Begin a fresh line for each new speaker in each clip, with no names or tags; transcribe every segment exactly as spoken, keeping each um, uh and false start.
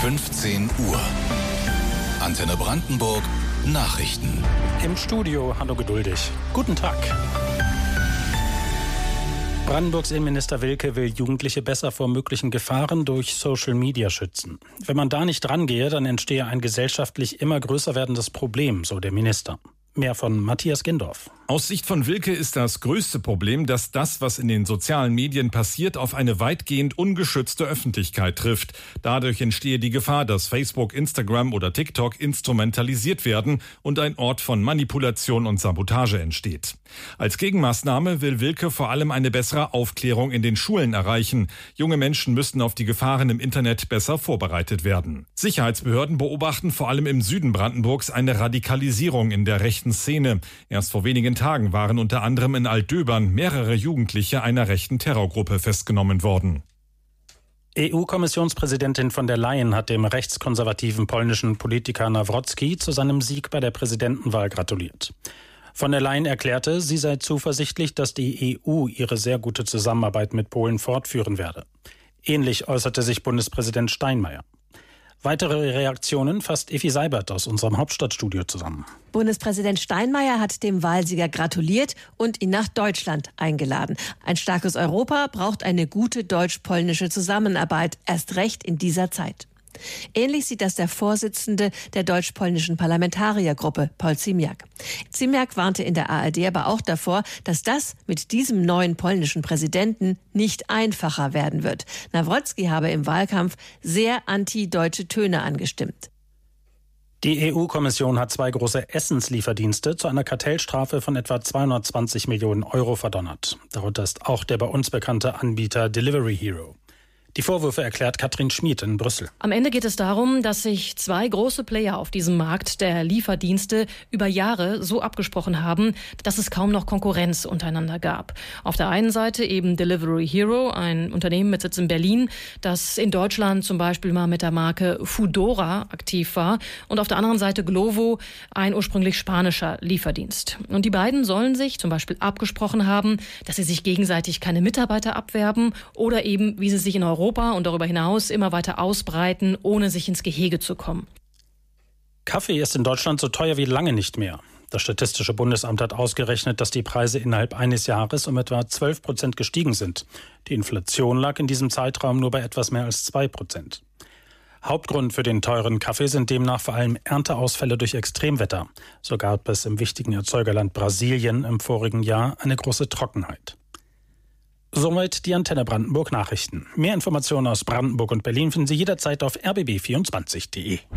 fünfzehn Uhr. Antenne Brandenburg Nachrichten.
Im Studio Hanno Geduldig. Guten Tag. Brandenburgs Innenminister Wilke will Jugendliche besser vor möglichen Gefahren durch Social Media schützen. Wenn man da nicht rangehe, dann entstehe ein gesellschaftlich immer größer werdendes Problem, so der Minister. Mehr von Matthias Gendorf.
Aus Sicht von Wilke ist das größte Problem, dass das, was in den sozialen Medien passiert, auf eine weitgehend ungeschützte Öffentlichkeit trifft. Dadurch entstehe die Gefahr, dass Facebook, Instagram oder TikTok instrumentalisiert werden und ein Ort von Manipulation und Sabotage entsteht. Als Gegenmaßnahme will Wilke vor allem eine bessere Aufklärung in den Schulen erreichen. Junge Menschen müssten auf die Gefahren im Internet besser vorbereitet werden. Sicherheitsbehörden beobachten vor allem im Süden Brandenburgs eine Radikalisierung in der rechten Szene. Erst vor wenigen Tagen waren unter anderem in Altdöbern mehrere Jugendliche einer rechten Terrorgruppe festgenommen worden.
E U-Kommissionspräsidentin von der Leyen hat dem rechtskonservativen polnischen Politiker Nawrocki zu seinem Sieg bei der Präsidentenwahl gratuliert. Von der Leyen erklärte, sie sei zuversichtlich, dass die E U ihre sehr gute Zusammenarbeit mit Polen fortführen werde. Ähnlich äußerte sich Bundespräsident Steinmeier. Weitere Reaktionen fasst Effi Seibert aus unserem Hauptstadtstudio zusammen.
Bundespräsident Steinmeier hat dem Wahlsieger gratuliert und ihn nach Deutschland eingeladen. Ein starkes Europa braucht eine gute deutsch-polnische Zusammenarbeit, erst recht in dieser Zeit. Ähnlich sieht das der Vorsitzende der deutsch-polnischen Parlamentariergruppe, Paul Ziemiak. Ziemiak warnte in der A R D aber auch davor, dass das mit diesem neuen polnischen Präsidenten nicht einfacher werden wird. Nawrocki habe im Wahlkampf sehr anti-deutsche Töne angestimmt.
Die E U-Kommission hat zwei große Essenslieferdienste zu einer Kartellstrafe von etwa zweihundertzwanzig Millionen Euro verdonnert. Darunter ist auch der bei uns bekannte Anbieter Delivery Hero. Die Vorwürfe erklärt Katrin Schmid in Brüssel.
Am Ende geht es darum, dass sich zwei große Player auf diesem Markt der Lieferdienste über Jahre so abgesprochen haben, dass es kaum noch Konkurrenz untereinander gab. Auf der einen Seite eben Delivery Hero, ein Unternehmen mit Sitz in Berlin, das in Deutschland zum Beispiel mal mit der Marke Foodora aktiv war. Und auf der anderen Seite Glovo, ein ursprünglich spanischer Lieferdienst. Und die beiden sollen sich zum Beispiel abgesprochen haben, dass sie sich gegenseitig keine Mitarbeiter abwerben oder eben, wie sie sich in Europa und darüber hinaus immer weiter ausbreiten, ohne sich ins Gehege zu kommen.
Kaffee ist in Deutschland so teuer wie lange nicht mehr. Das Statistische Bundesamt hat ausgerechnet, dass die Preise innerhalb eines Jahres um etwa zwölf Prozent gestiegen sind. Die Inflation lag in diesem Zeitraum nur bei etwas mehr als zwei Prozent. Hauptgrund für den teuren Kaffee sind demnach vor allem Ernteausfälle durch Extremwetter. So gab es im wichtigen Erzeugerland Brasilien im vorigen Jahr eine große Trockenheit. Soweit die Antenne Brandenburg Nachrichten. Mehr Informationen aus Brandenburg und Berlin finden Sie jederzeit auf r b b vierundzwanzig punkt d e.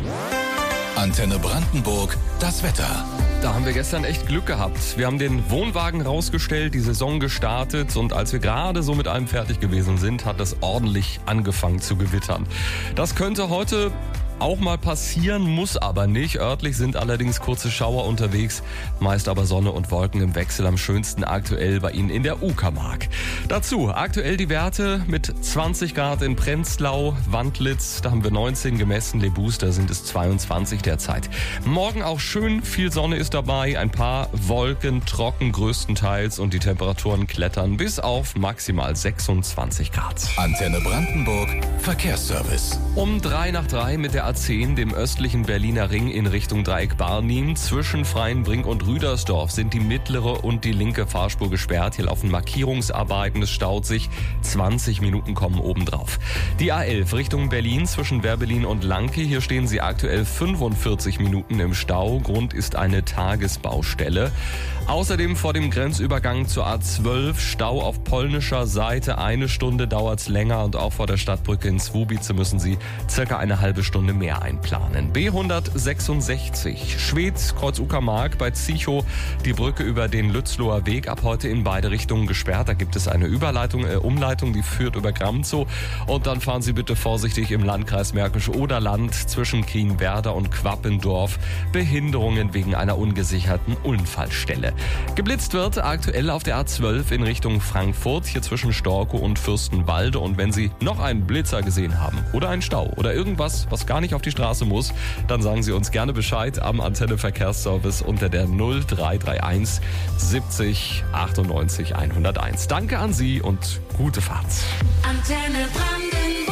Antenne Brandenburg, das Wetter.
Da haben wir gestern echt Glück gehabt. Wir haben den Wohnwagen rausgestellt, die Saison gestartet und als wir gerade so mit allem fertig gewesen sind, hat es ordentlich angefangen zu gewittern. Das könnte heute auch mal passieren, muss aber nicht. Örtlich sind allerdings kurze Schauer unterwegs, meist aber Sonne und Wolken im Wechsel, am schönsten aktuell bei Ihnen in der Uckermark. Dazu aktuell die Werte mit zwanzig Grad in Prenzlau, Wandlitz, da haben wir neunzehn gemessen, Lebus, da sind es zweiundzwanzig derzeit. Morgen auch schön, viel Sonne ist dabei, ein paar Wolken, trocken größtenteils und die Temperaturen klettern bis auf maximal sechsundzwanzig Grad.
Antenne Brandenburg, Verkehrsservice.
Um drei nach drei mit der A zehn, dem östlichen Berliner Ring in Richtung Dreieck Barnim. Zwischen Freienbrink und Rüdersdorf sind die mittlere und die linke Fahrspur gesperrt. Hier laufen Markierungsarbeiten, es staut sich. zwanzig Minuten kommen obendrauf. Die A elf Richtung Berlin zwischen Werbelin und Lanke. Hier stehen sie aktuell fünfundvierzig Minuten im Stau. Grund ist eine Tagesbaustelle. Außerdem vor dem Grenzübergang zur A zwölf Stau auf polnischer Seite. Eine Stunde dauert's länger und auch vor der Stadtbrücke in Słubice müssen Sie circa eine halbe Stunde mehr einplanen. B hundertsechsundsechzig Schwedt, Kreuz Uckermark bei Zichow, die Brücke über den Lützloher Weg ab heute in beide Richtungen gesperrt. Da gibt es eine Überleitung, äh, Umleitung, die führt über Gramzow. Und dann fahren Sie bitte vorsichtig im Landkreis Märkisch-Oderland zwischen Kienwerder und Quappendorf. Behinderungen wegen einer ungesicherten Unfallstelle. Geblitzt wird aktuell auf der A zwölf in Richtung Frankfurt, hier zwischen Storkow und Fürstenwalde. Und wenn Sie noch einen Blitzer gesehen haben oder einen Stau oder irgendwas, was gar nicht auf die Straße muss, dann sagen Sie uns gerne Bescheid am Antenne Verkehrsservice unter der null drei drei eins siebzig achtundneunzig hunderteins. Danke an Sie und gute Fahrt.
Antenne Brandenburg.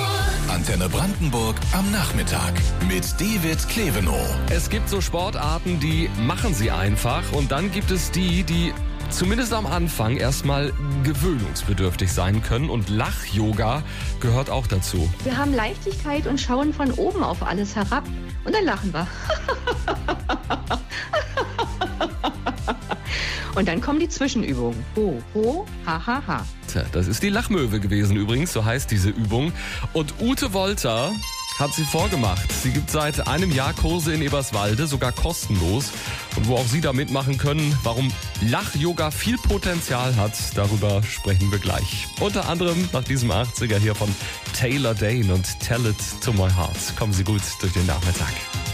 Antenne Brandenburg am Nachmittag mit David Klevenow.
Es gibt so Sportarten, die machen sie einfach und dann gibt es die, die zumindest am Anfang erstmal gewöhnungsbedürftig sein können und Lach-Yoga gehört auch dazu.
Wir haben Leichtigkeit und schauen von oben auf alles herab und dann lachen wir. Und dann kommen die Zwischenübungen. Ho, ho, ha, ha, ha.
Tja, das ist die Lachmöwe gewesen übrigens, so heißt diese Übung. Und Ute Wolter hat sie vorgemacht. Sie gibt seit einem Jahr Kurse in Eberswalde, sogar kostenlos. Und wo auch Sie da mitmachen können, warum Lach-Yoga viel Potenzial hat, darüber sprechen wir gleich. Unter anderem nach diesem achtziger hier von Taylor Dane und Tell It to My Heart. Kommen Sie gut durch den Nachmittag.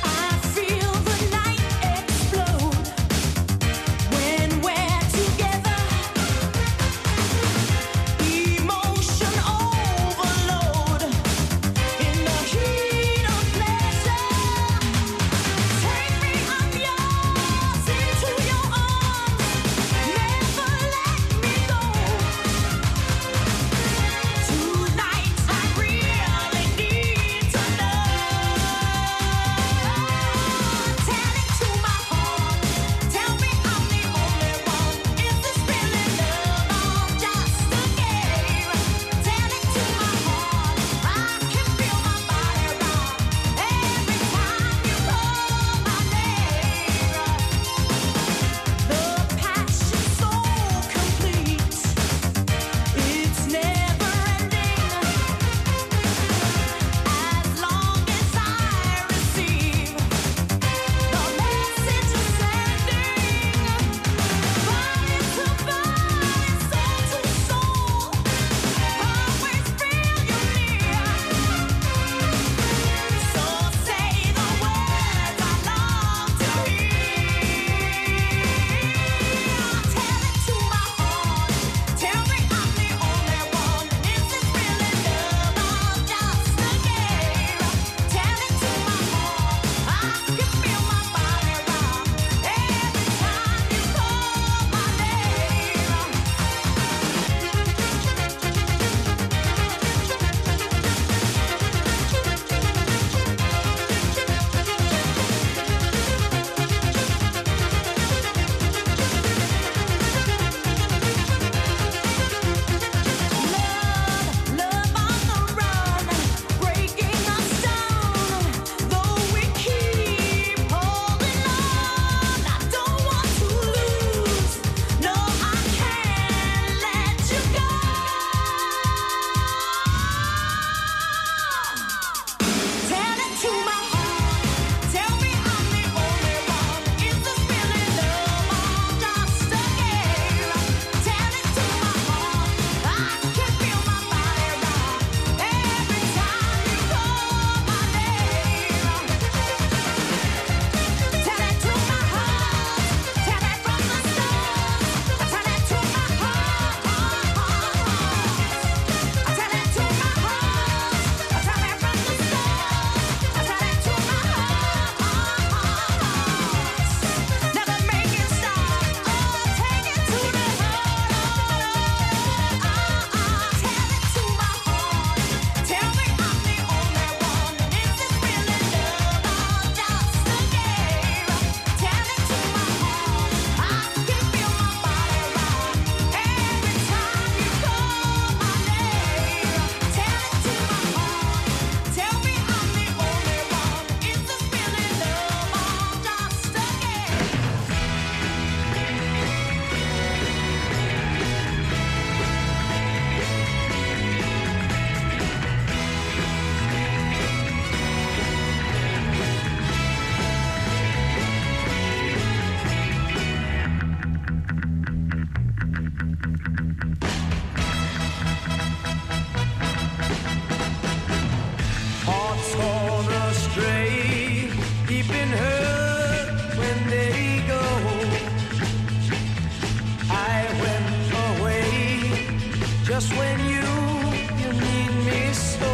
just when you, you need me so.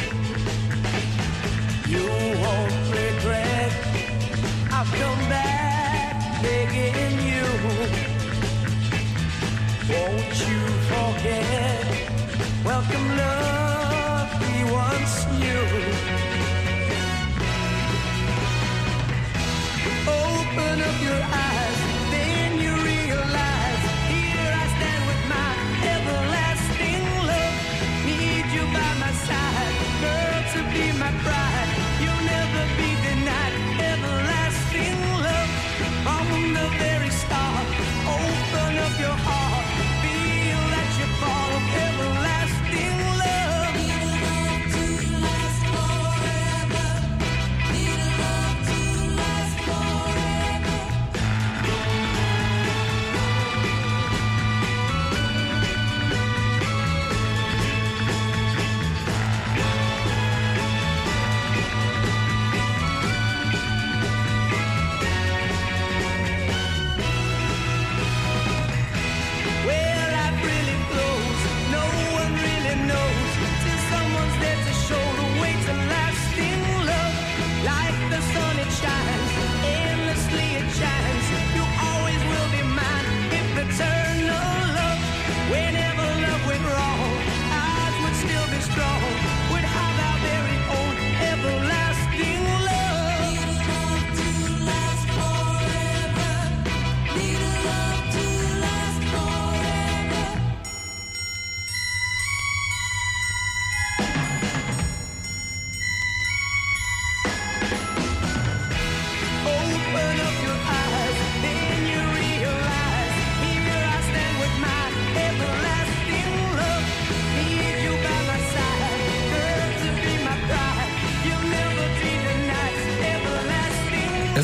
You won't regret, I've come back begging you. Won't you forget, welcome love we once knew.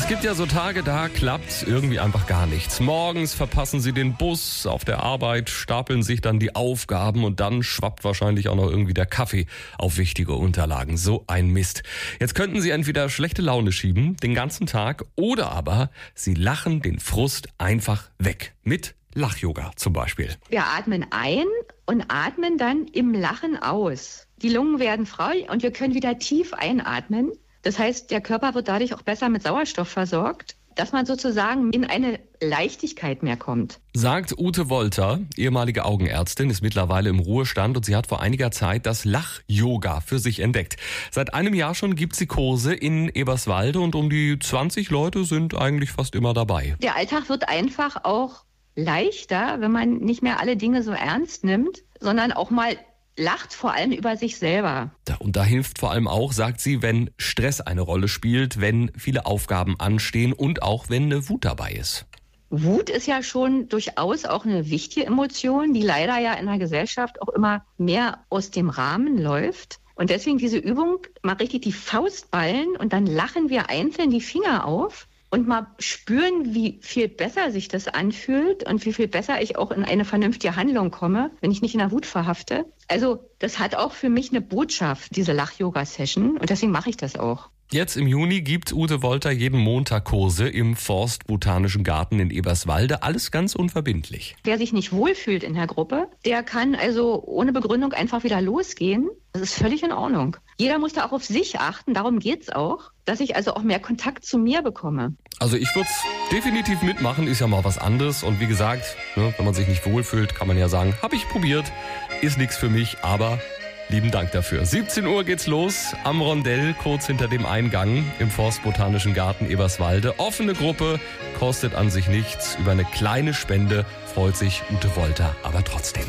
Es gibt ja so Tage, da klappt irgendwie einfach gar nichts. Morgens verpassen Sie den Bus, auf der Arbeit stapeln sich dann die Aufgaben und dann schwappt wahrscheinlich auch noch irgendwie der Kaffee auf wichtige Unterlagen. So ein Mist. Jetzt könnten Sie entweder schlechte Laune schieben, den ganzen Tag, oder aber Sie lachen den Frust einfach weg. Mit Lach-Yoga zum Beispiel.
Wir atmen ein und atmen dann im Lachen aus. Die Lungen werden frei und wir können wieder tief einatmen. Das heißt, der Körper wird dadurch auch besser mit Sauerstoff versorgt, dass man sozusagen in eine Leichtigkeit mehr kommt.
Sagt Ute Wolter, ehemalige Augenärztin, ist mittlerweile im Ruhestand und sie hat vor einiger Zeit das Lach-Yoga für sich entdeckt. Seit einem Jahr schon gibt sie Kurse in Eberswalde und um die zwanzig Leute sind eigentlich fast immer dabei.
Der Alltag wird einfach auch leichter, wenn man nicht mehr alle Dinge so ernst nimmt, sondern auch mal lacht, vor allem über sich selber.
Und da hilft vor allem auch, sagt sie, wenn Stress eine Rolle spielt, wenn viele Aufgaben anstehen und auch wenn eine Wut dabei ist.
Wut ist ja schon durchaus auch eine wichtige Emotion, die leider ja in der Gesellschaft auch immer mehr aus dem Rahmen läuft. Und deswegen diese Übung, mal richtig die Faust ballen und dann lachen wir einzeln die Finger auf. Und mal spüren, wie viel besser sich das anfühlt und wie viel besser ich auch in eine vernünftige Handlung komme, wenn ich nicht in der Wut verhafte. Also das hat auch für mich eine Botschaft, diese Lach-Yoga-Session. Und deswegen mache ich das auch.
Jetzt im Juni gibt Ute Wolter jeden Montag Kurse im Forstbotanischen Garten in Eberswalde. Alles ganz unverbindlich.
Wer sich nicht wohlfühlt in der Gruppe, der kann also ohne Begründung einfach wieder losgehen. Das ist völlig in Ordnung. Jeder muss da auch auf sich achten, darum geht's auch, dass ich also auch mehr Kontakt zu mir bekomme.
Also ich würde es definitiv mitmachen, ist ja mal was anderes. Und wie gesagt, ne, wenn man sich nicht wohlfühlt, kann man ja sagen, habe ich probiert, ist nichts für mich, aber lieben Dank dafür. siebzehn Uhr geht's los am Rondell, kurz hinter dem Eingang im Forstbotanischen Garten Eberswalde. Offene Gruppe, kostet an sich nichts. Über eine kleine Spende freut sich Ute Wolter aber trotzdem.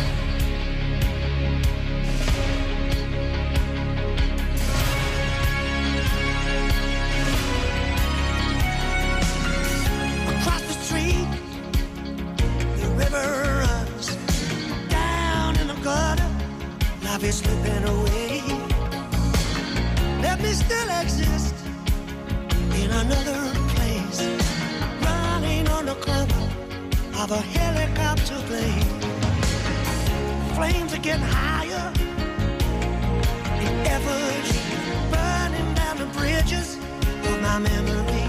Is slipping away. Let me still exist in another place, running on the cover of a helicopter plane. Flames are getting higher, the efforts burning down the bridges of my memory.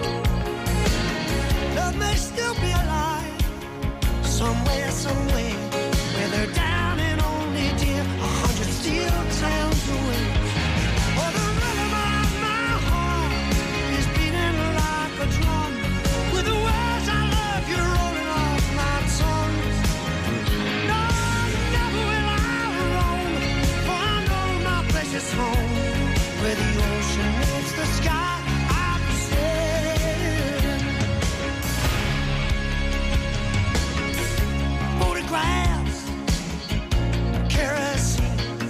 Love may still be alive somewhere, somewhere where they're down and only dear. Steel towns away. Oh, the rhythm of my heart is beating like a drum. With the words I love you rolling off my tongue. No, never will I roam, for I know my place is home. Where the ocean meets the sky, I'll be sailing. Photographs, kerosene.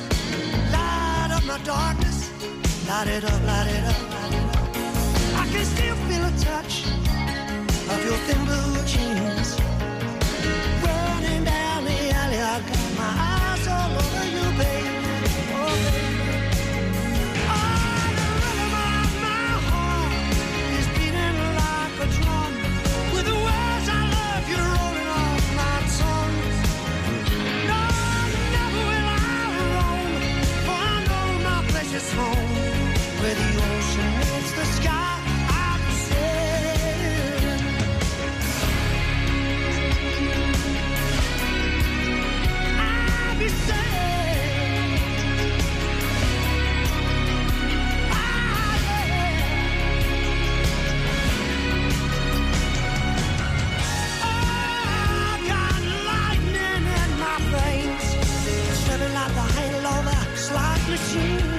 My darkness, light it up, light it up, light it up. I can still feel a touch of your thin blue jeans. Running down the alley, I got my eyes all over you, baby. Oh, baby. Oh, the rhythm of my heart is beating like a drum. With the words I love you rolling off my tongue. No, never will I roam, for I know my place is home. Where the ocean meets the sky, I'll be sailing. I'll be sailing. Ah, yeah. Oh, I got lightning in my veins, spreading like the handle of a slot machine.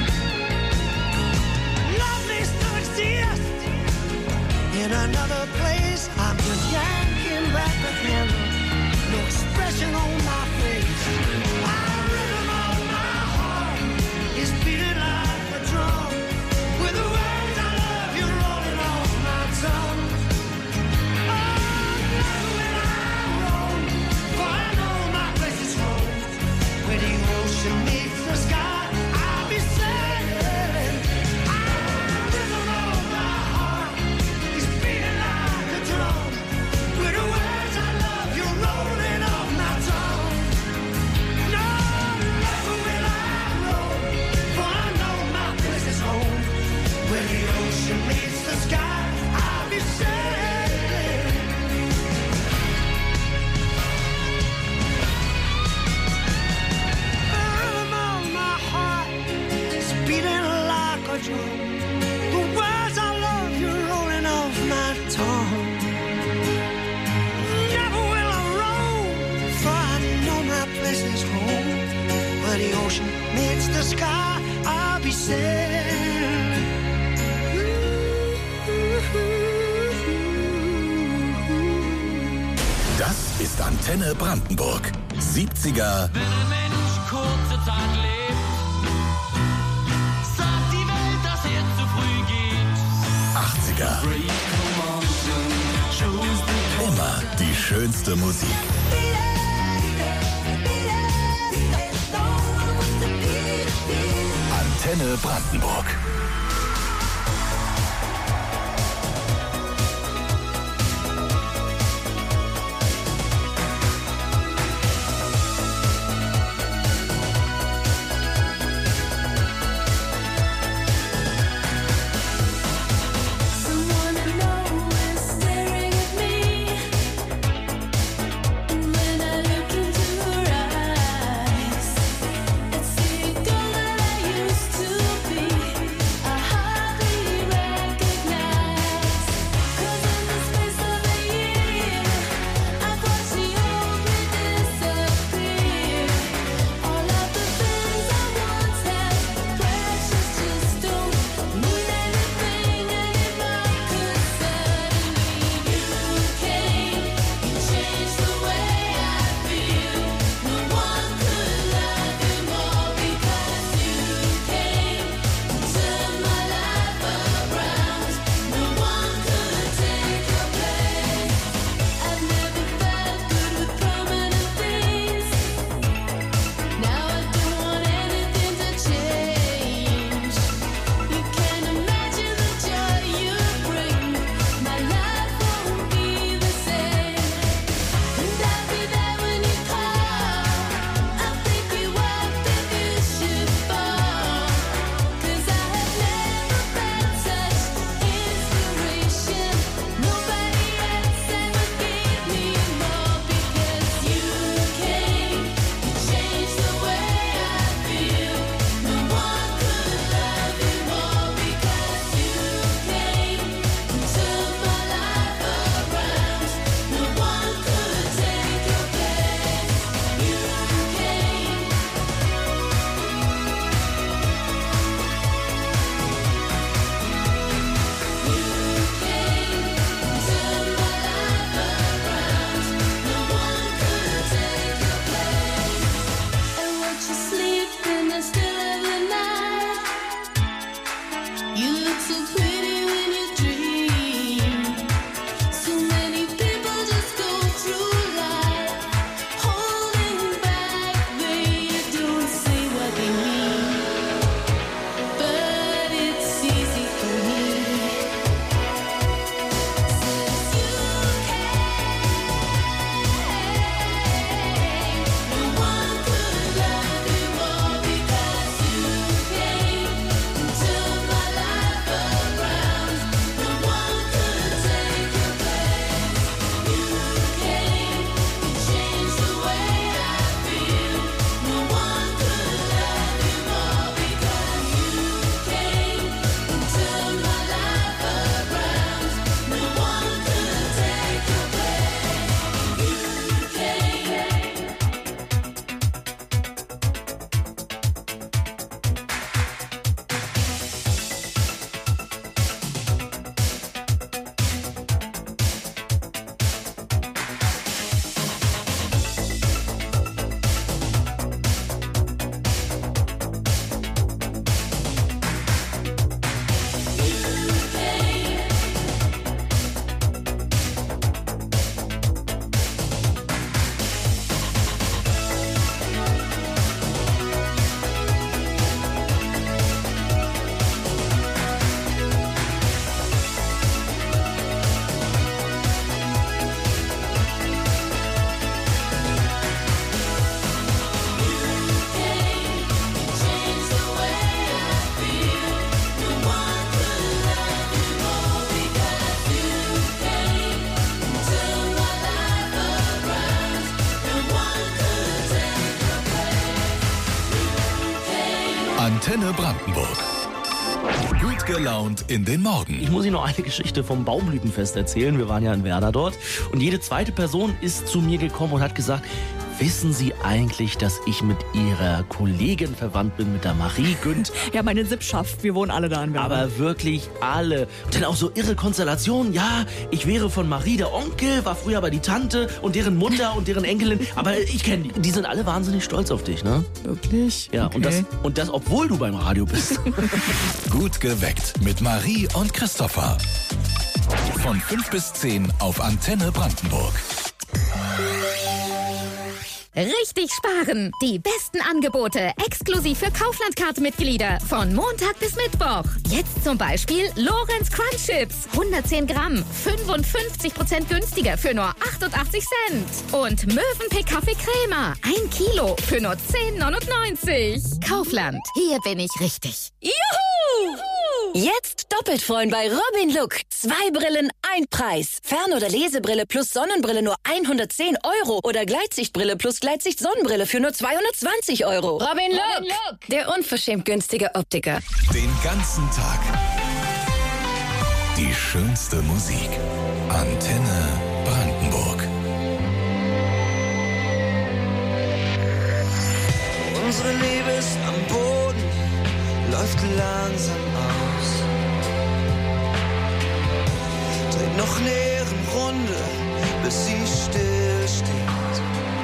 In another place, I'm just yanking back the handle. No expression on my face. My rhythm of my heart is beating like a drum. With the words I love you rolling off my tongue. Oh, never will I roam, for I know my place is home. Where the ocean meets the sky, I'll be sailing. My rhythm of my heart this is home, where the ocean meets the sky. I'll be sailing.
Das ist Antenne Brandenburg. siebziger.
Wenn ein Mensch kurze Zeit lebt, sagt die Welt, dass er zu früh geht.
achtziger. Immer die schönste Musik. Antenne Brandenburg. Antenne Brandenburg. Gut gelaunt in den Morgen.
Ich muss Ihnen noch eine Geschichte vom Baumblütenfest erzählen. Wir waren ja in Werder dort. Und jede zweite Person ist zu mir gekommen und hat gesagt, Wissen Sie eigentlich, dass ich mit Ihrer Kollegin verwandt bin, mit der Marie Günd?
Ja, meine Sippschaft. Wir wohnen alle da in Werbung.
Aber wirklich alle. Denn auch so irre Konstellationen. Ja, ich wäre von Marie der Onkel, war früher aber die Tante und deren Mutter und deren Enkelin. Aber ich kenne die. Die sind alle wahnsinnig stolz auf dich, ne?
Wirklich?
Ja,
okay.
und, das, und das, obwohl du beim Radio bist.
Gut geweckt mit Marie und Christopher. Von fünf bis zehn auf Antenne Brandenburg.
Richtig sparen. Die besten Angebote exklusiv für Kaufland-Card-Mitglieder von Montag bis Mittwoch. Jetzt zum Beispiel Lorenz Crunch Chips. hundertzehn Gramm. fünfundfünfzig Prozent günstiger für nur achtundachtzig Cent. Und Mövenpick Kaffee Crema. Ein Kilo für nur zehn neunundneunzig. Kaufland. Hier bin ich richtig.
Juhu! Jetzt doppelt freuen bei Robin Look. Zwei Brillen, ein Preis. Fern- oder Lesebrille plus Sonnenbrille nur hundertzehn Euro. Oder Gleitsichtbrille plus Gleitsicht-Sonnenbrille für nur zweihundertzwanzig Euro.
Robin Look. Robin Look.
Der unverschämt günstige Optiker.
Den ganzen Tag. Die schönste Musik. Antenne Brandenburg.
Unsere Liebe ist am Boden, läuft langsam aus. Dreht noch eine Ehrenrunde, bis sie still steht.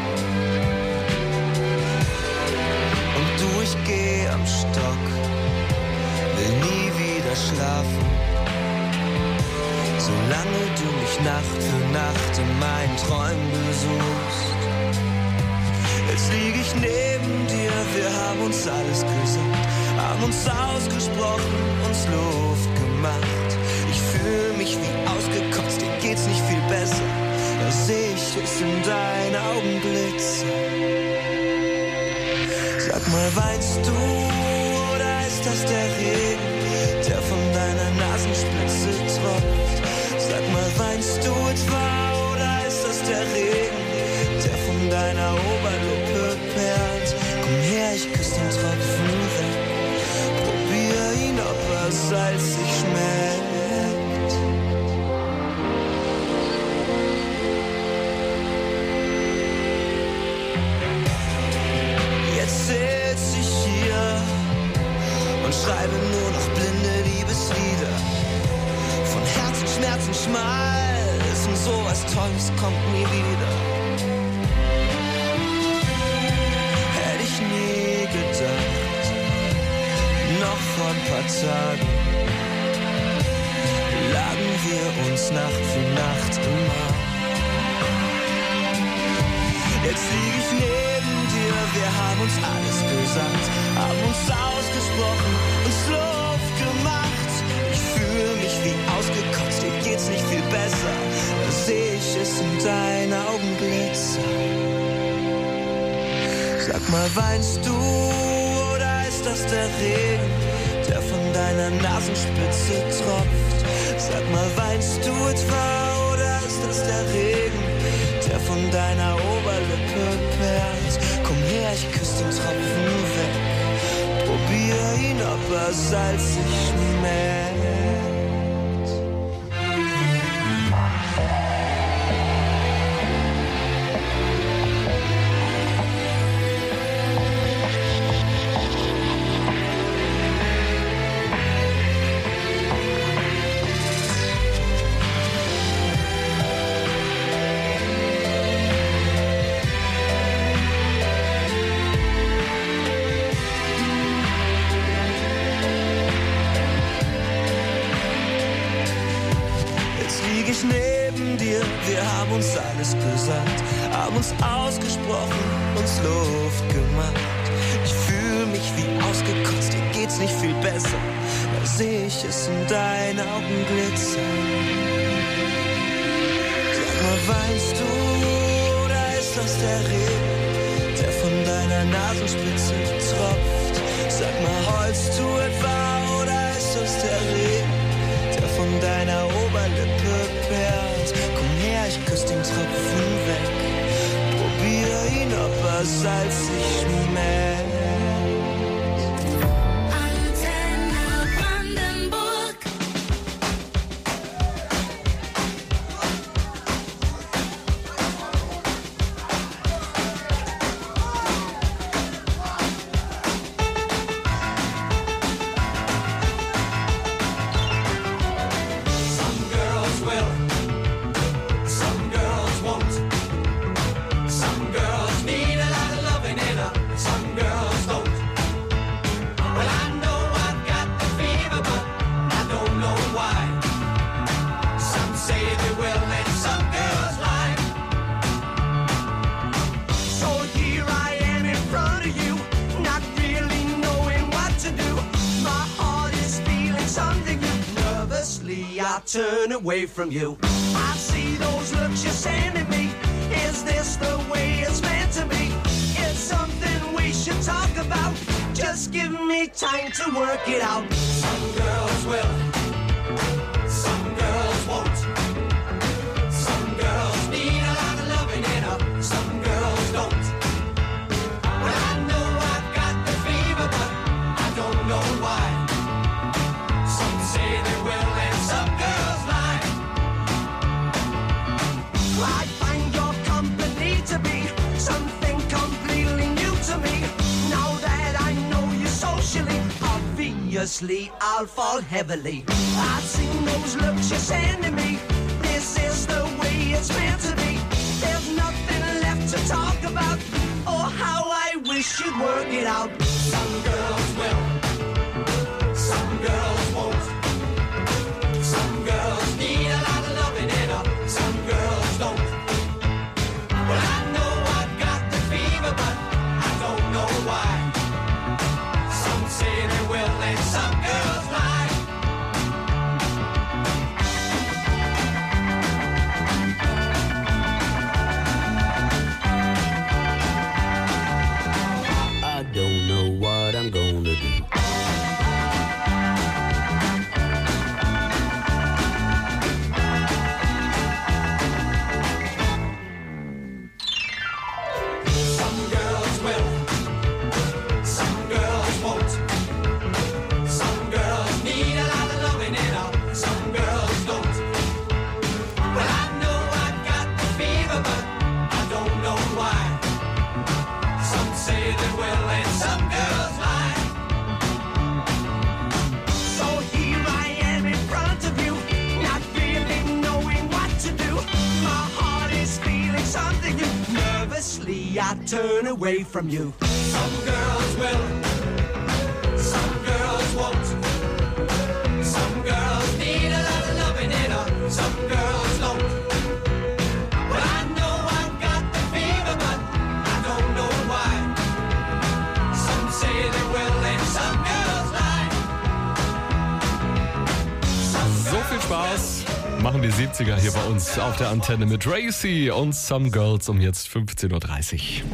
Und du, ich geh am Stock, will nie wieder schlafen. Solange du mich Nacht für Nacht in meinen Träumen besuchst. Jetzt lieg ich neben dir, wir haben uns alles gesagt, haben uns ausgesprochen, uns Luft gemacht. Ich fühl mich wie ausgekotzt, dir geht's nicht viel besser. Da seh ich es in deinen Augen blitzen. Sag mal, weinst du oder ist das der Regen, der von deiner Nasenspitze tropft? Sag mal, weinst du etwa oder ist das der Regen, der von deiner Oberlippe perlt? Komm her, ich küss den Tropfen weg. Probier ihn, ob er salzig schmeckt. Jetzt sitz ich hier und schreibe nur noch blinde Liebeslieder. Von Herzensschmerzen, Schmalz und sowas Tolles kommt nie wieder. Hätte ich nie gedacht, noch vor ein paar Tagen lagen wir uns Nacht für Nacht im Arm. Jetzt lieg ich neben dir, wir haben uns alles gesagt, haben uns ausgesprochen, uns Luft gemacht. Ich fühle mich wie ausgekotzt, dir geht's nicht viel besser. Da seh ich es in deinen Augen glitzern. Sag mal, weinst du oder ist das der Regen, der von deiner Nasenspitze tropft? Sag mal, weinst du etwa oder ist das der Regen, der von deiner Oberlippe perlt? Komm her, ich küss den Tropfen weg. Probier ihn, ob er salzig schmeckt. Neben dir, wir haben uns alles gesagt, haben uns ausgesprochen, uns Luft gemacht. Ich fühl mich wie ausgekotzt, dir geht's nicht viel besser. Da seh ich es in deinen Augen glitzern. Sag mal, weinst du oder ist das der Regen, der von deiner Nasenspitze tropft? Sag mal, heulst du etwa oder ist das der Regen, der von deiner Oberlippe perlt? Komm her, ich küss den Tropfen weg. Probier ihn, ob er salzig schmeckt.
Antenne Brandenburg.
turn away from you. I see those looks you're sending me. Is this the way it's meant to be? It's something we should talk about. Just give me time to work it out. Some girls will, some girls won't. Some girls need a lot of loving in her, some girls don't. Well, I know I've got the fever, but I don't know why. Some say they will and some girls lie. I find your company to be something completely new to me. Now that I know you socially, obviously I'll fall heavily. I've seen those looks you're sending me. This is the way it's meant to be. There's nothing left to talk about. Oh, how I wish you'd work it out. Some girls will, some girls won't. Some girls need a lot of loving in her, some girls don't. Well, I know I've got the fever, but I don't know why. Some say they will and some girls lie.
I don't know what I'm gonna do.
Some girls will, some girls won't. Some girls need a lot of loving in her, some girls don't. Well, I know I've got the fever, but I don't know why. Some say they will and some girls lie. So here I am in front of you, not really knowing what to do. My heart is feeling something new. Nervously I turn away from you. Some girls will, some girls won't. Some girls need a lot of loving in her, some girls don't. Well, I know I've got the fever, but I don't know why. Some say they will and some girls lie.
So viel Spaß machen die siebziger hier bei uns auf der Antenne mit Racy und Some Girls um jetzt fünfzehn Uhr dreißig.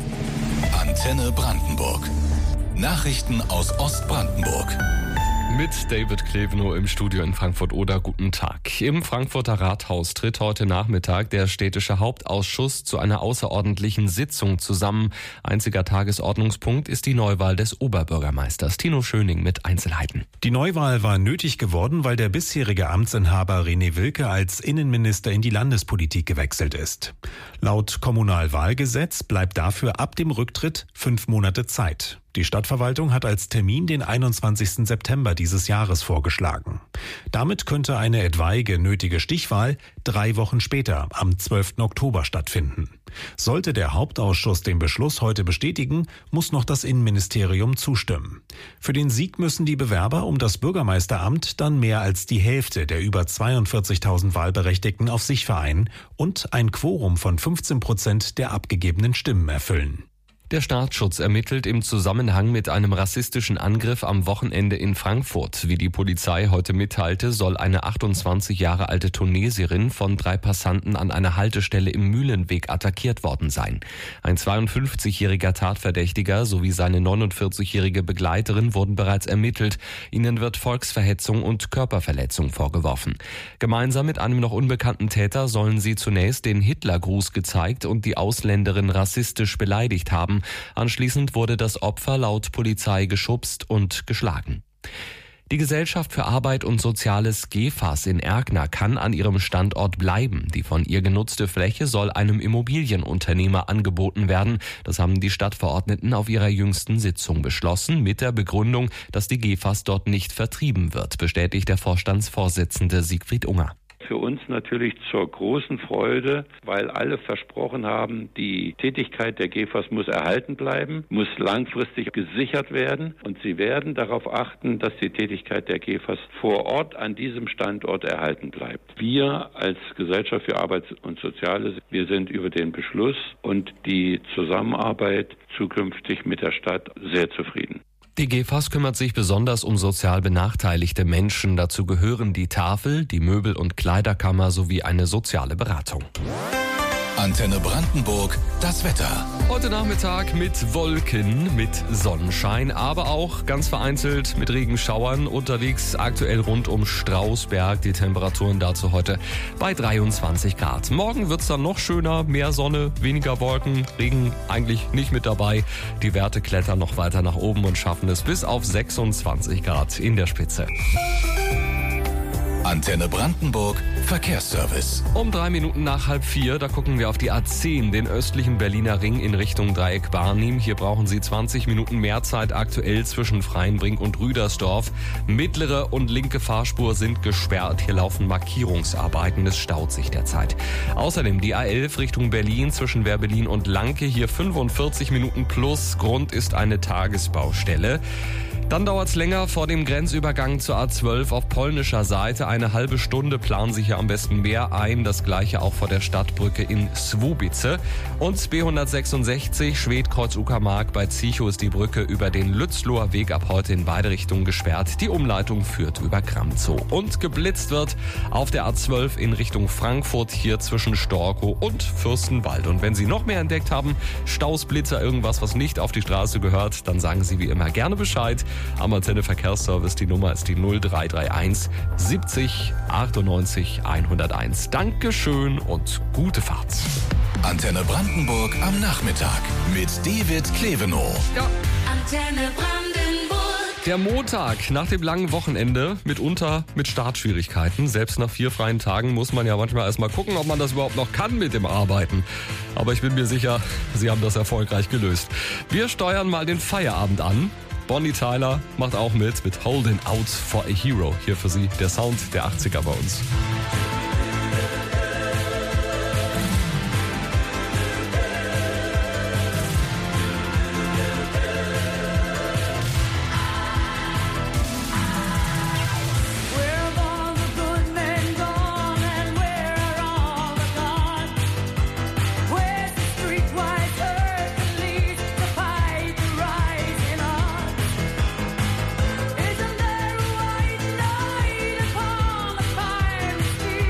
Antenne Brandenburg. Nachrichten aus Ostbrandenburg.
Mit David Klevenow im Studio in Frankfurt-Oder. Guten Tag. Im Frankfurter Rathaus tritt heute Nachmittag der städtische Hauptausschuss zu einer außerordentlichen Sitzung zusammen. Einziger Tagesordnungspunkt ist die Neuwahl des Oberbürgermeisters. Tino Schöning mit Einzelheiten.
Die Neuwahl war nötig geworden, weil der bisherige Amtsinhaber René Wilke als Innenminister in die Landespolitik gewechselt ist. Laut Kommunalwahlgesetz bleibt dafür ab dem Rücktritt fünf Monate Zeit. Die Stadtverwaltung hat als Termin den einundzwanzigsten September dieses Jahres vorgeschlagen. Damit könnte eine etwaige nötige Stichwahl drei Wochen später, am zwölften Oktober, stattfinden. Sollte der Hauptausschuss den Beschluss heute bestätigen, muss noch das Innenministerium zustimmen. Für den Sieg müssen die Bewerber um das Bürgermeisteramt dann mehr als die Hälfte der über zweiundvierzigtausend Wahlberechtigten auf sich vereinen und ein Quorum von fünfzehn Prozent der abgegebenen Stimmen erfüllen.
Der Staatsschutz ermittelt im Zusammenhang mit einem rassistischen Angriff am Wochenende in Frankfurt. Wie die Polizei heute mitteilte, soll eine achtundzwanzig Jahre alte Tunesierin von drei Passanten an einer Haltestelle im Mühlenweg attackiert worden sein. Ein zweiundfünfzigjähriger Tatverdächtiger sowie seine neunundvierzigjährige Begleiterin wurden bereits ermittelt. Ihnen wird Volksverhetzung und Körperverletzung vorgeworfen. Gemeinsam mit einem noch unbekannten Täter sollen sie zunächst den Hitlergruß gezeigt und die Ausländerin rassistisch beleidigt haben. Anschließend wurde das Opfer laut Polizei geschubst und geschlagen. Die Gesellschaft für Arbeit und Soziales G E F A S in Erkner kann an ihrem Standort bleiben. Die von ihr genutzte Fläche soll einem Immobilienunternehmer angeboten werden. Das haben die Stadtverordneten auf ihrer jüngsten Sitzung beschlossen, mit der Begründung, dass die G E F A S dort nicht vertrieben wird, bestätigt der Vorstandsvorsitzende Siegfried Unger.
Für uns natürlich zur großen Freude, weil alle versprochen haben, die Tätigkeit der G E F A S muss erhalten bleiben, muss langfristig gesichert werden und sie werden darauf achten, dass die Tätigkeit der G E F A S vor Ort an diesem Standort erhalten bleibt. Wir als Gesellschaft für Arbeit und Soziales, wir sind über den Beschluss und die Zusammenarbeit zukünftig mit der Stadt sehr zufrieden.
Die Gefas kümmert sich besonders um sozial benachteiligte Menschen. Dazu gehören die Tafel, die Möbel- und Kleiderkammer sowie eine soziale Beratung.
Antenne Brandenburg, das Wetter.
Heute Nachmittag mit Wolken, mit Sonnenschein, aber auch ganz vereinzelt mit Regenschauern unterwegs. Aktuell rund um Strausberg. Die Temperaturen dazu heute bei dreiundzwanzig Grad. Morgen wird's dann noch schöner, mehr Sonne, weniger Wolken, Regen eigentlich nicht mit dabei. Die Werte klettern noch weiter nach oben und schaffen es bis auf sechsundzwanzig Grad in der Spitze.
Antenne Brandenburg, Verkehrsservice.
Um drei Minuten nach halb vier, da gucken wir auf die A zehn, den östlichen Berliner Ring in Richtung Dreieck Barnim. Hier brauchen Sie zwanzig Minuten mehr Zeit aktuell zwischen Freienbrink und Rüdersdorf. Mittlere und linke Fahrspur sind gesperrt. Hier laufen Markierungsarbeiten. Es staut sich derzeit. Außerdem die A elf Richtung Berlin zwischen Werbelin und Lanke. Hier fünfundvierzig Minuten plus. Grund ist eine Tagesbaustelle. Dann dauert es länger vor dem Grenzübergang zur A zwölf auf polnischer Seite. Eine halbe Stunde planen Sie hier am besten mehr ein. Das gleiche auch vor der Stadtbrücke in Słubice. Und B hundertsechsundsechzig Schwedt-Kreuz-Uckermark bei Ziechow ist die Brücke über den Lützloher Weg ab heute in beide Richtungen gesperrt. Die Umleitung führt über Kramzow. Und geblitzt wird auf der A zwölf in Richtung Frankfurt hier zwischen Storkow und Fürstenwald. Und wenn Sie noch mehr entdeckt haben, Staus, Blitzer, irgendwas, was nicht auf die Straße gehört, dann sagen Sie wie immer gerne Bescheid. Am Antenne Verkehrsservice, die Nummer ist die null drei drei eins siebzig achtundneunzig hunderteins. Dankeschön und gute Fahrt.
Antenne Brandenburg am Nachmittag mit David Klevenow.
Ja.
Antenne Brandenburg.
Der Montag nach dem langen Wochenende, mitunter mit Startschwierigkeiten. Selbst nach vier freien Tagen muss man ja manchmal erstmal gucken, ob man das überhaupt noch kann mit dem Arbeiten. Aber ich bin mir sicher, Sie haben das erfolgreich gelöst. Wir steuern mal den Feierabend an. Bonnie Tyler macht auch mit, mit Holding Out for a Hero. Hier für Sie der Sound der achtziger bei uns.
Isn't there a white knight upon a fire?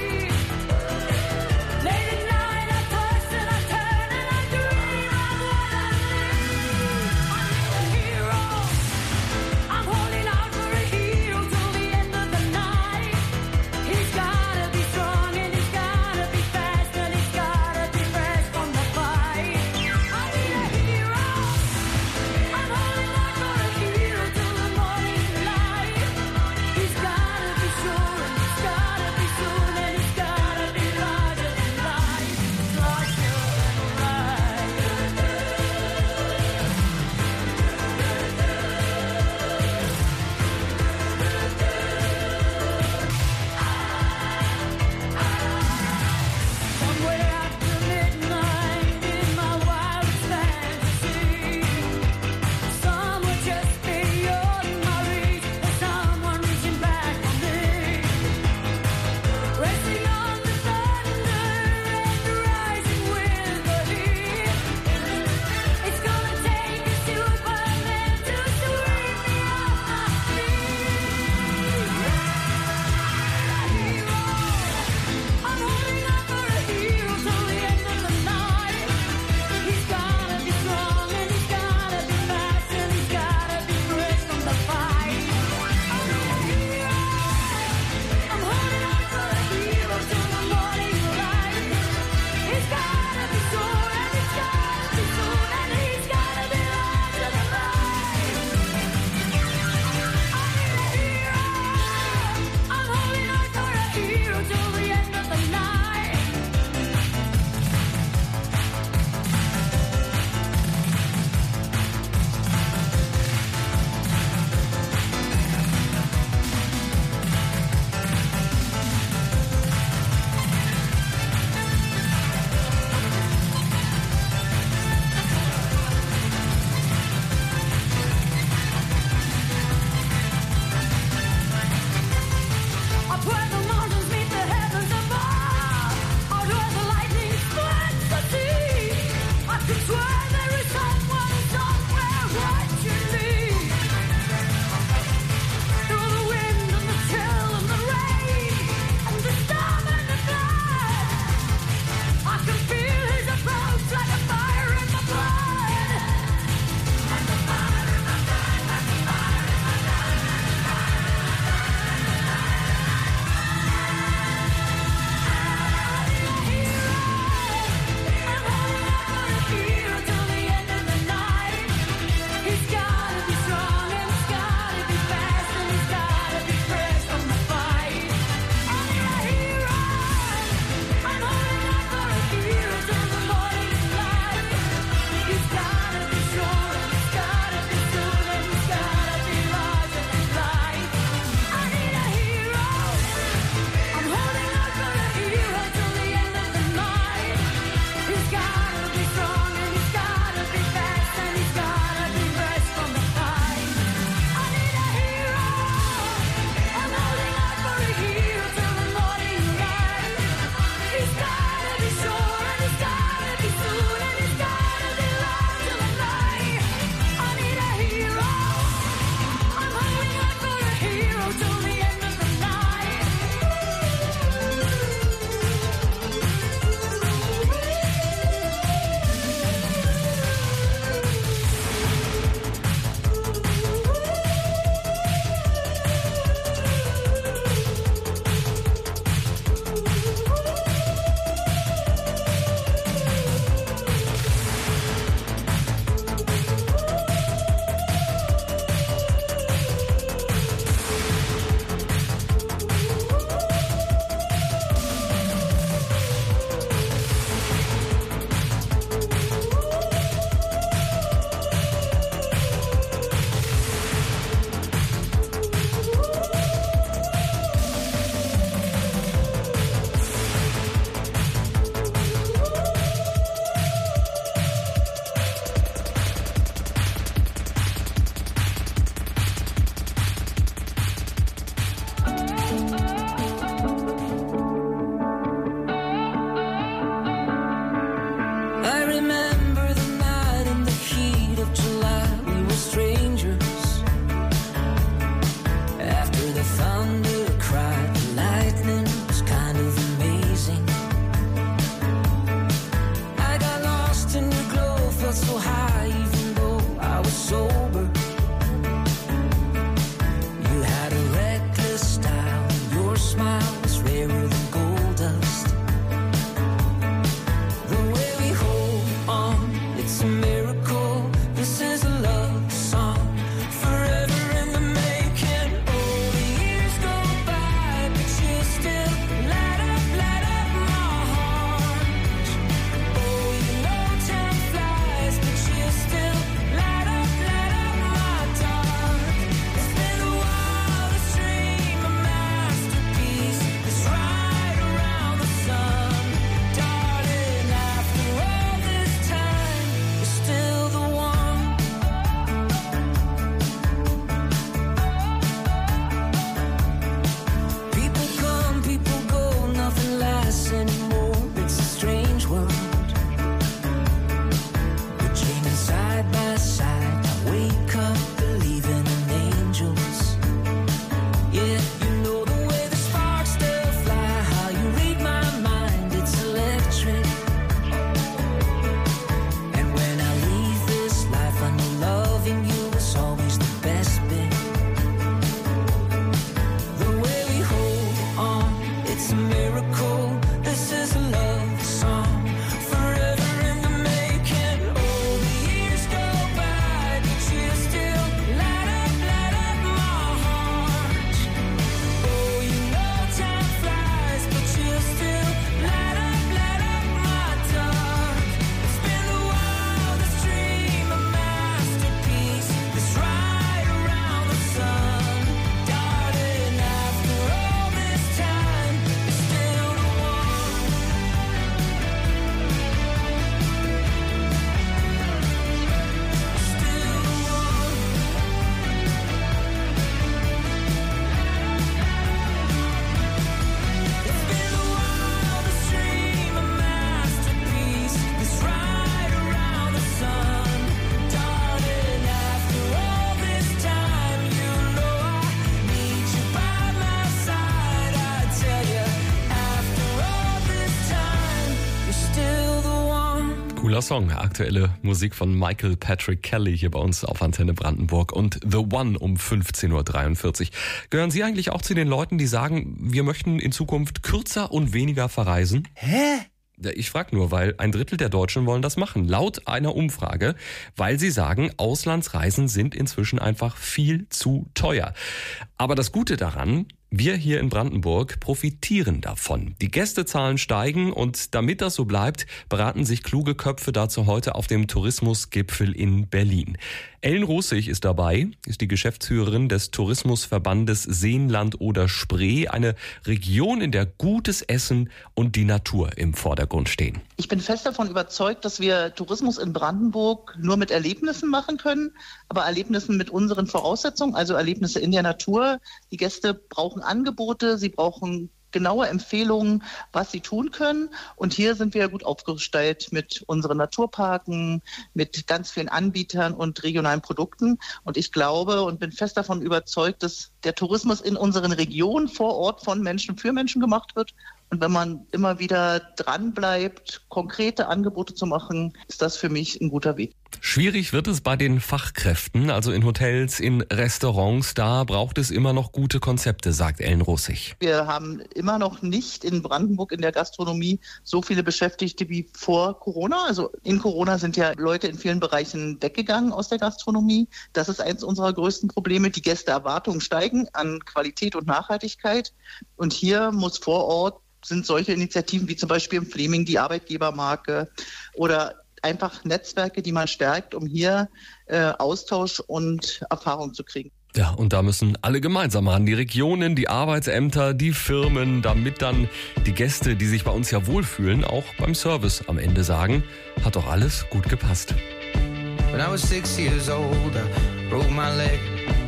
Schöner Song, aktuelle Musik von Michael Patrick Kelly hier bei uns auf Antenne Brandenburg und The One um fünfzehn Uhr dreiundvierzig. Gehören Sie eigentlich auch zu den Leuten, die sagen, wir möchten in Zukunft kürzer und weniger verreisen?
Hä?
Ich frage nur, weil ein Drittel der Deutschen wollen das machen, laut einer Umfrage, weil sie sagen, Auslandsreisen sind inzwischen einfach viel zu teuer. Aber das Gute daran, wir hier in Brandenburg profitieren davon. Die Gästezahlen steigen und damit das so bleibt, beraten sich kluge Köpfe dazu heute auf dem Tourismusgipfel in Berlin. Ellen Russig ist dabei, ist die Geschäftsführerin des Tourismusverbandes Seenland-Oder-Spree, eine Region, in der gutes Essen und die Natur im Vordergrund stehen.
Ich bin fest davon überzeugt, dass wir Tourismus in Brandenburg nur mit Erlebnissen machen können, aber Erlebnissen mit unseren Voraussetzungen, also Erlebnisse in der Natur. Die Gäste brauchen Angebote, sie brauchen genaue Empfehlungen, was sie tun können. Und hier sind wir gut aufgestellt mit unseren Naturparken, mit ganz vielen Anbietern und regionalen Produkten. Und ich glaube und bin fest davon überzeugt, dass der Tourismus in unseren Regionen vor Ort von Menschen für Menschen gemacht wird. Und wenn man immer wieder dran bleibt, konkrete Angebote zu machen, ist das für mich ein guter Weg.
Schwierig wird es bei den Fachkräften, also in Hotels, in Restaurants. Da braucht es immer noch gute Konzepte, sagt Ellen Russig.
Wir haben immer noch nicht in Brandenburg in der Gastronomie so viele Beschäftigte wie vor Corona. Also in Corona sind ja Leute in vielen Bereichen weggegangen aus der Gastronomie. Das ist eins unserer größten Probleme. Die Gästeerwartungen steigen an Qualität und Nachhaltigkeit. Und hier muss vor Ort sind solche Initiativen wie zum Beispiel im Fleming die Arbeitgebermarke oder einfach Netzwerke, die man stärkt, um hier äh, Austausch und Erfahrung zu kriegen.
Ja, und da müssen alle gemeinsam ran. Die Regionen, die Arbeitsämter, die Firmen, damit dann die Gäste, die sich bei uns ja wohlfühlen, auch beim Service am Ende sagen, hat doch alles gut gepasst.
When I was six years old, I broke my leg.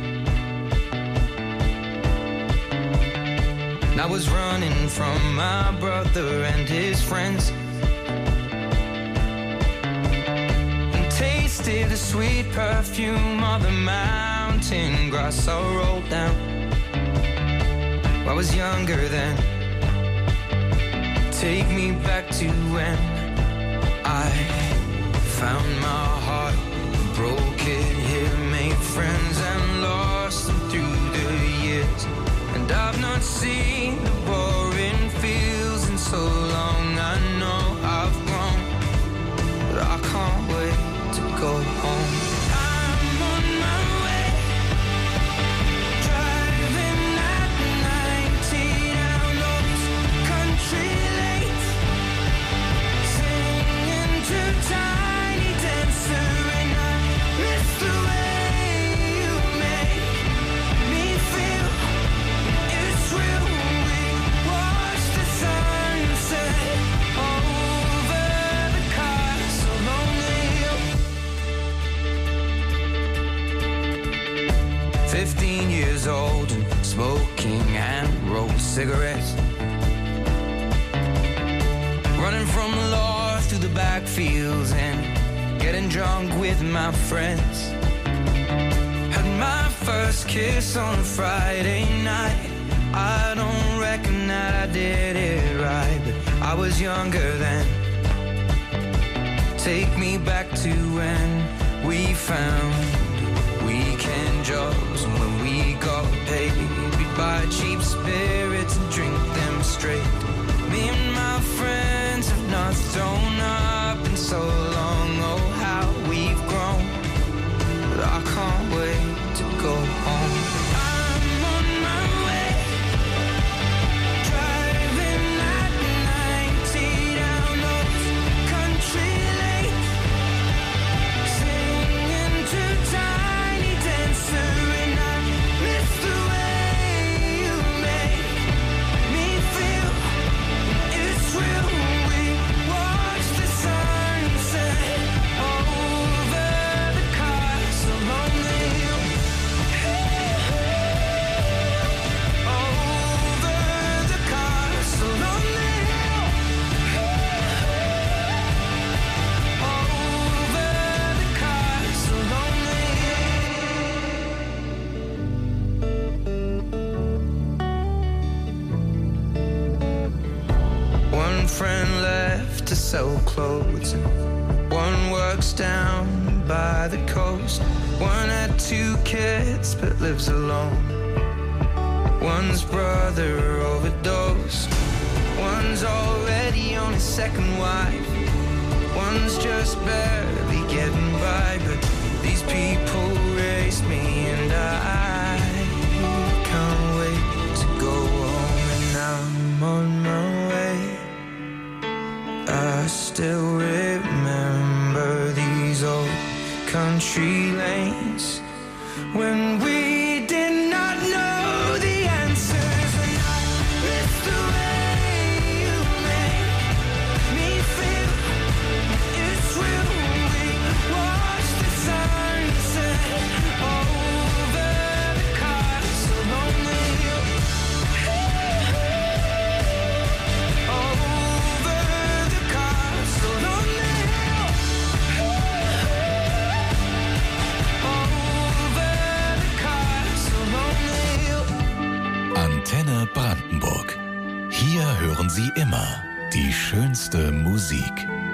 I was running from my brother and his friends, and tasted the sweet perfume of the mountain grass I rolled down. I was younger then. Take me back to when I found my heart, broke it here, made friends and lost them through the years. And I've not seen the boring fields in so long. I know I've grown, but I can't wait to go home. I'm on my way, driving at ninety down those country lanes, singing to Tiny Dancer, and I miss the way you make me feel. It's real when we watch the sunset over the castle on the hill. Fifteen years old and smoking hand-rolled cigarettes, running from the law through the backfields and getting drunk with my friends. Had my first kiss on a Friday night. I don't reckon that I did it right, but I was younger then. Take me back to when we found weekend jobs, and when we got paid, we'd buy cheap spirits and drink them straight. Me and my friends have not thrown up in so long. Oh, how we've grown, but I can't wait to go home. I'm on my way, driving at ninety down those country lanes, singing to Tiny Dancer, and I miss the way you make me feel. It's real when we watch the sunset over the castle on the hill. Over the castle on the hill. Over the castle on the hill. One friend left to sell clothes, and One works down by the coast. One had two kids but lives alone. One's brother overdosed. One's already on his second wife. One's just barely getting by. But these people raised me and I can't wait to go home. And I'm on my way. I still remember these old country lanes when we did not know the answers. And I miss the way you make me feel. It's real. We watch the sunset over the castle on the hill. Over the castle on the hill. Over the castle on the hill.
Antenne Brandenburg. Hier hören Sie immer die schönste Musik.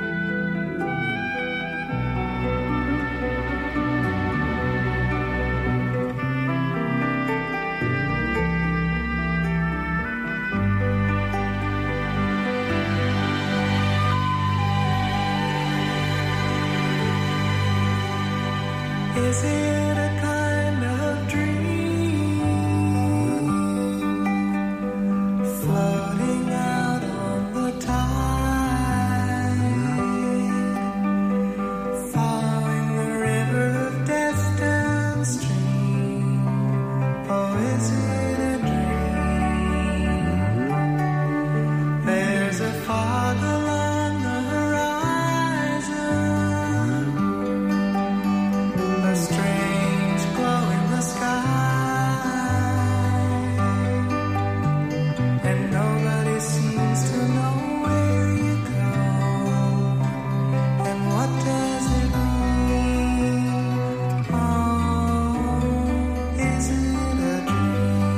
Is it a kind of dream floating out on the tide, following the river of death downstream? Or is it a dream? There's a fog along the horizon, a strange glow in the sky, and nobody seems to know where you go. And what does it mean? Oh, is it a dream?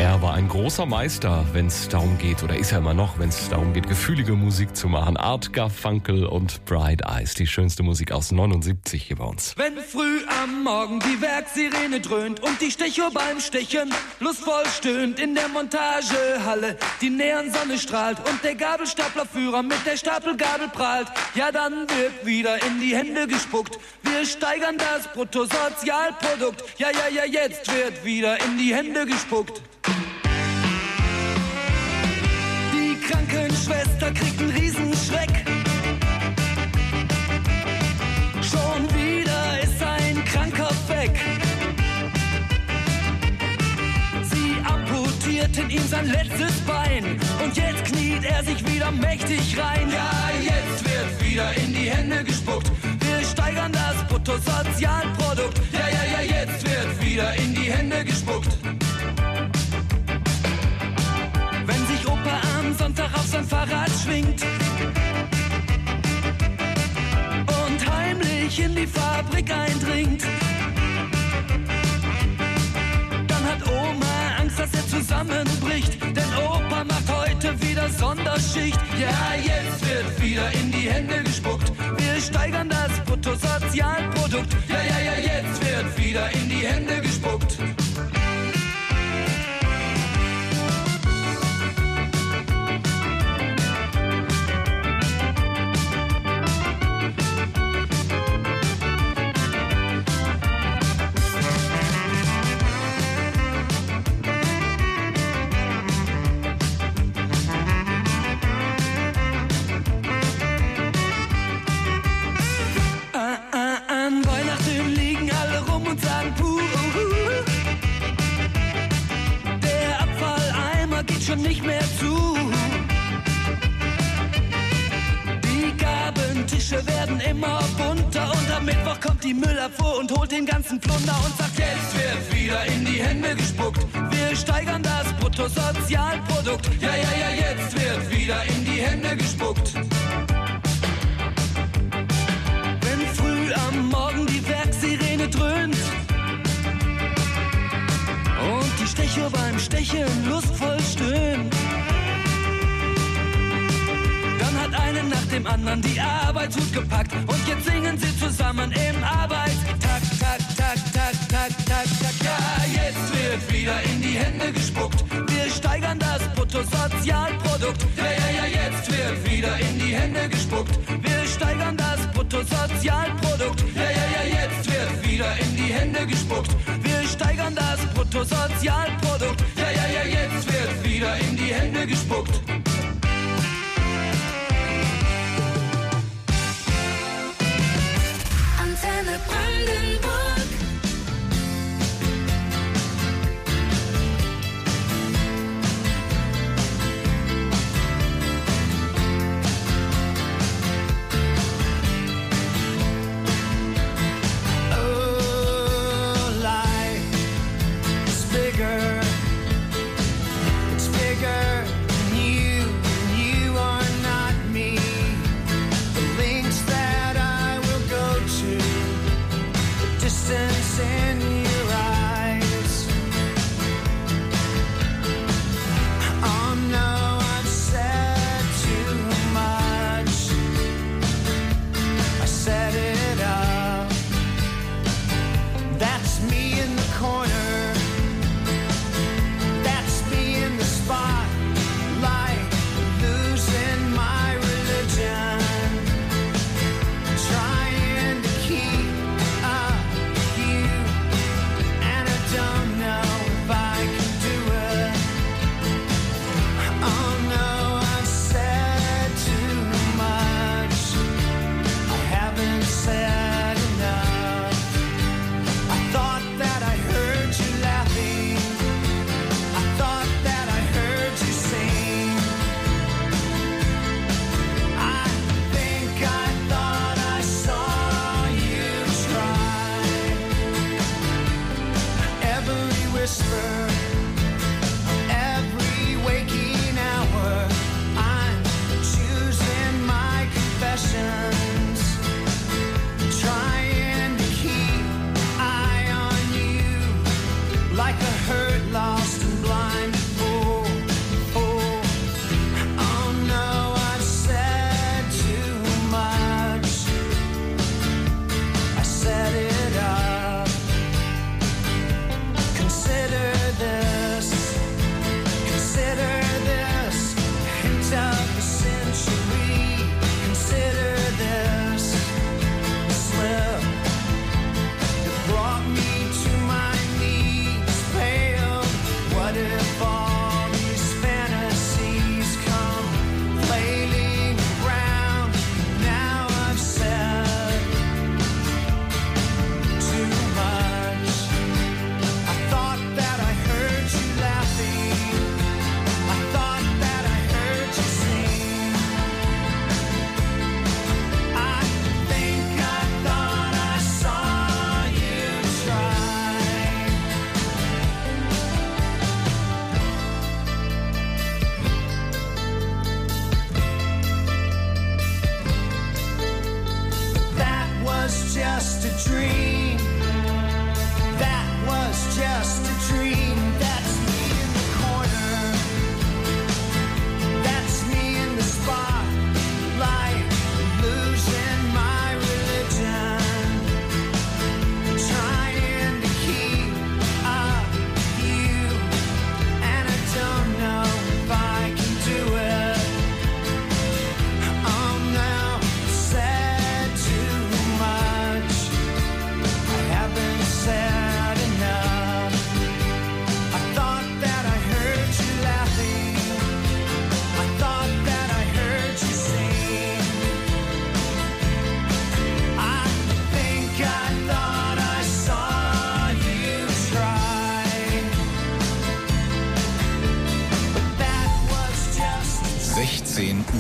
Er war ein großer Meister, wenn es darum geht, oder ist er immer noch, wenn es darum geht, gefühlige Musik zu machen. Art Garfunkel und Bright Eyes, die schönste Musik aus neunundsiebzig hier bei uns.
Wenn früh am Morgen die Werksirene dröhnt und die Stechuhr beim Stechen lustvoll stöhnt in der Montagehalle, die Neonsonne strahlt und der Gabelstaplerführer mit der Stapelgabel prahlt, ja dann wird wieder in die Hände gespuckt. Wir steigern das Bruttosozialprodukt, ja, ja, ja, jetzt wird wieder in die Hände gespuckt. Die Krankenschwester kriegt einen Riesenschreck. Schon wieder ist ein Kranker weg. Sie amputierten ihm sein letztes Bein und jetzt kniet er sich wieder mächtig rein. Ja, jetzt wird wieder in die Hände gespuckt. Wir steigern das Bruttosozialprodukt. Ja, ja, ja, jetzt wird wieder in die Hände gespuckt. Wenn sich Opa am Sonntag auf sein Fahrrad schwingt und heimlich in die Fabrik eindringt, dann hat Oma Angst, dass er zusammenbricht, denn Opa macht heute wieder Sonderschicht. Ja, jetzt wird wieder in die Hände gespuckt. Wir steigern das Bruttosozialprodukt. Ja, ja, ja, jetzt wird wieder in die Hände gespuckt. Nicht mehr zu. Die Gabentische werden immer bunter und am Mittwoch kommt die Müllabfuhr und holt den ganzen Plunder und sagt, jetzt wird wieder in die Hände gespuckt. Wir steigern das Bruttosozialprodukt. Ja, ja, ja, jetzt wird wieder in die Hände gespuckt. Wenn früh am Morgen die Werksirene dröhnt und die Stechuhr beim Stechen lustvoll stöhnt, dann hat einen nach dem anderen die Arbeitshut gepackt und jetzt singen sie zusammen im Arbeitstakt, tak, tak, tak, tak, tak, tak. Ja, jetzt wird wieder in die Hände gespuckt. Wir steigern das Bruttosozialprodukt. Ja, ja, ja, jetzt wird wieder in die Hände gespuckt. Wir steigern das Bruttosozialprodukt. Ja, ja, ja, jetzt wird wieder in die Hände gespuckt. Wir steigern das Bruttosozialprodukt. Ja, ja, ja, jetzt wird wieder in die Hände gespuckt.
Antenne Brandenburg.
Said enough. I thought that I heard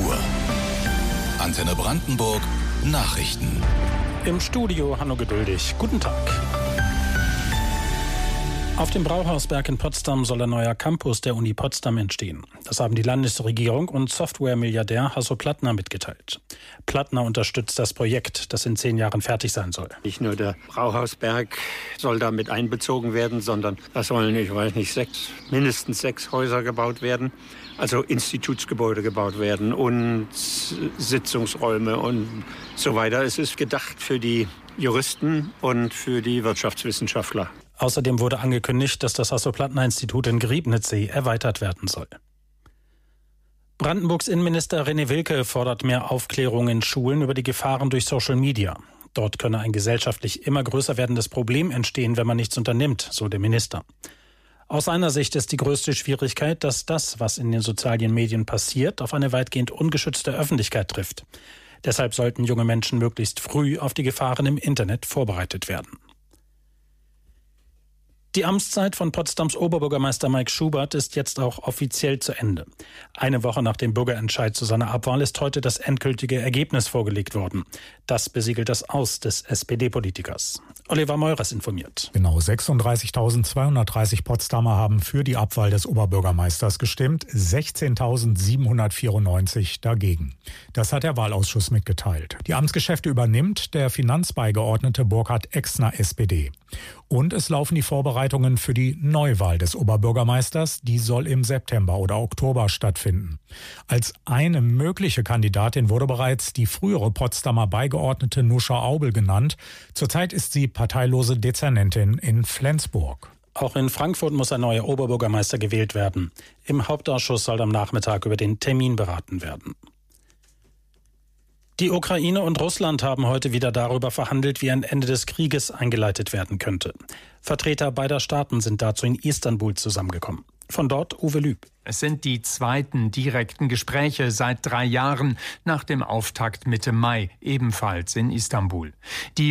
Uhr. Antenne Brandenburg Nachrichten.
Im Studio Hanno Geduldig. Guten Tag. Auf dem Brauhausberg in Potsdam soll ein neuer Campus der Uni Potsdam entstehen. Das haben die Landesregierung und Software-Milliardär Hasso Plattner mitgeteilt. Plattner unterstützt das Projekt, das in zehn Jahren fertig sein soll.
Nicht nur der Brauhausberg soll da mit einbezogen werden, sondern da sollen, ich weiß nicht, sechs, mindestens sechs Häuser gebaut werden. Also Institutsgebäude gebaut werden und Sitzungsräume und so weiter. Es ist gedacht für die Juristen und für die Wirtschaftswissenschaftler.
Außerdem wurde angekündigt, dass das Hasso-Plattner-Institut in Griebnitzsee erweitert werden soll. Brandenburgs Innenminister René Wilke fordert mehr Aufklärung in Schulen über die Gefahren durch Social Media. Dort könne ein gesellschaftlich immer größer werdendes Problem entstehen, wenn man nichts unternimmt, so der Minister. Aus seiner Sicht ist die größte Schwierigkeit, dass das, was in den sozialen Medien passiert, auf eine weitgehend ungeschützte Öffentlichkeit trifft. Deshalb sollten junge Menschen möglichst früh auf die Gefahren im Internet vorbereitet werden. Die Amtszeit von Potsdams Oberbürgermeister Mike Schubert ist jetzt auch offiziell zu Ende. Eine Woche nach dem Bürgerentscheid zu seiner Abwahl ist heute das endgültige Ergebnis vorgelegt worden. Das besiegelt das Aus des S P D-Politikers. Oliver Meurers informiert.
Genau sechsunddreißigtausendzweihundertdreißig Potsdamer haben für die Abwahl des Oberbürgermeisters gestimmt, sechzehntausendsiebenhundertvierundneunzig dagegen. Das hat der Wahlausschuss mitgeteilt. Die Amtsgeschäfte übernimmt der Finanzbeigeordnete Burkhard Exner, S P D. Und es laufen die Vorbereitungen für die Neuwahl des Oberbürgermeisters. Die soll im September oder Oktober stattfinden. Als eine mögliche Kandidatin wurde bereits die frühere Potsdamer Beigeordnete Nuscha Aubel genannt. Zurzeit ist sie parteilose Dezernentin in Flensburg.
Auch in Frankfurt muss ein neuer Oberbürgermeister gewählt werden. Im Hauptausschuss soll am Nachmittag über den Termin beraten werden. Die Ukraine und Russland haben heute wieder darüber verhandelt, wie ein Ende des Krieges eingeleitet werden könnte. Vertreter beider Staaten sind dazu in Istanbul zusammengekommen. Von dort Uwe Lüb.
Es sind die zweiten direkten Gespräche seit drei Jahren nach dem Auftakt Mitte Mai, ebenfalls in Istanbul. Die